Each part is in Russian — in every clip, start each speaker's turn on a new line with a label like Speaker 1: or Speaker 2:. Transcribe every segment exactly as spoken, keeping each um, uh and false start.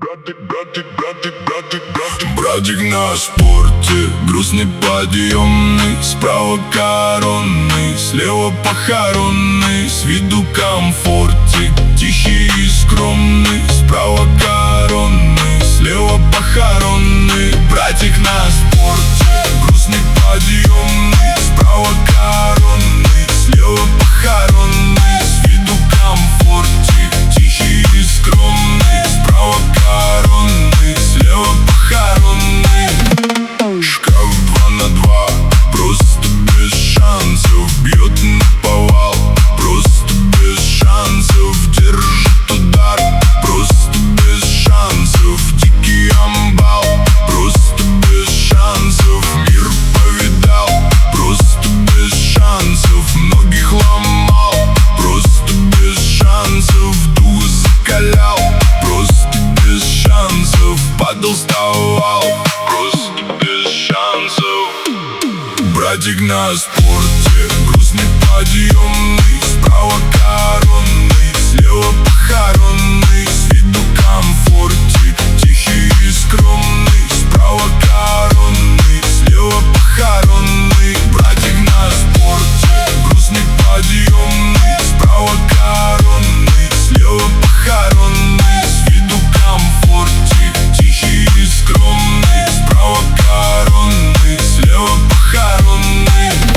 Speaker 1: Братик на спорте, грустный подъемный, справа коронный, слева похоронный, с виду комфортик, тихий и скромный. Справа коронный, слева похоронный. Братик на спорте, грустный подъемный, справа коронный, слева похоронный, с виду комфортик, тихий и скромный. Справа коронный, слева похоронный. Шкаф два на два, просто без шансов, бьет наповал, просто без шансов, держит удар, просто без шансов, дикий амбал, просто без шансов, мир повидал, просто без шансов, многих ломал, просто без шансов, дух закалял, просто без шансов, падал, вставал, просто без шансов. Братик на спорте, грустный подъемный, справа коронный, слева похоронный, с виду комфортик, тихий и скромный. Справа коронный, слева похоронный. Братик на спорте, грустный подъемный, справа коронный, слева похоронный, с виду комфортик, тихий и скромный. Справа коронный, слева похоронный.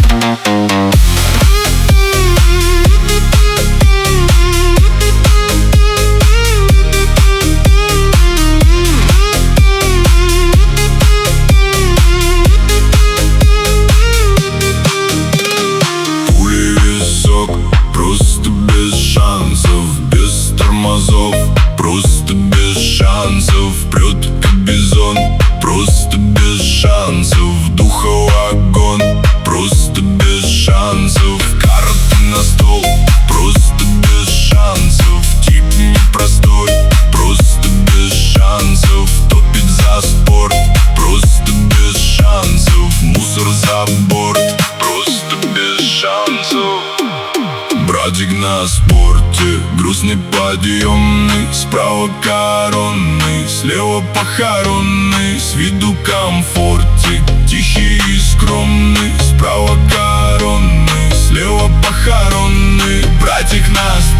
Speaker 1: Просто без шансов, без тормозов, просто без шансов, прет как бизон, просто без шансов, духов огонь, просто без шансов, карты на стол, просто без шансов, тип непростой, просто без шансов, топит за спорт, просто без шансов, мусор за борт, просто без шансов. Братик на спорте, грустный подъемный, справа коронный, слева похоронный, с виду комфортик, тихий и скромный. Справа коронный, слева похоронный. Братик на спорте.